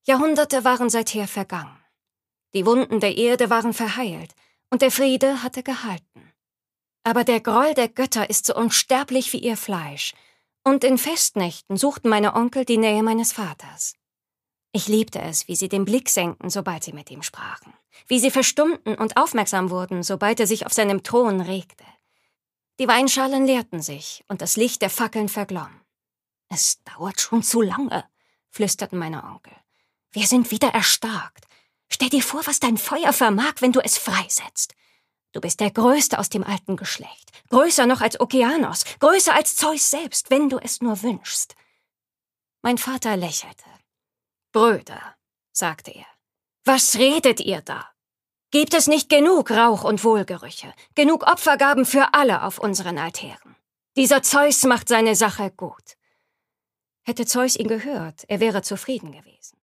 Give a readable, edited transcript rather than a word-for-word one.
Jahrhunderte waren seither vergangen. Die Wunden der Erde waren verheilt und der Friede hatte gehalten. Aber der Groll der Götter ist so unsterblich wie ihr Fleisch, und in Festnächten suchten meine Onkel die Nähe meines Vaters. Ich liebte es, wie sie den Blick senkten, sobald sie mit ihm sprachen, wie sie verstummten und aufmerksam wurden, sobald er sich auf seinem Thron regte. Die Weinschalen leerten sich und das Licht der Fackeln verglomm. »Es dauert schon zu lange«, flüsterten meine Onkel. »Wir sind wieder erstarkt. Stell dir vor, was dein Feuer vermag, wenn du es freisetzt. Du bist der Größte aus dem alten Geschlecht, größer noch als Okeanos, größer als Zeus selbst, wenn du es nur wünschst.« Mein Vater lächelte. »Brüder«, sagte er, »was redet ihr da? Gibt es nicht genug Rauch und Wohlgerüche, genug Opfergaben für alle auf unseren Altären? Dieser Zeus macht seine Sache gut.« Hätte Zeus ihn gehört, er wäre zufrieden gewesen.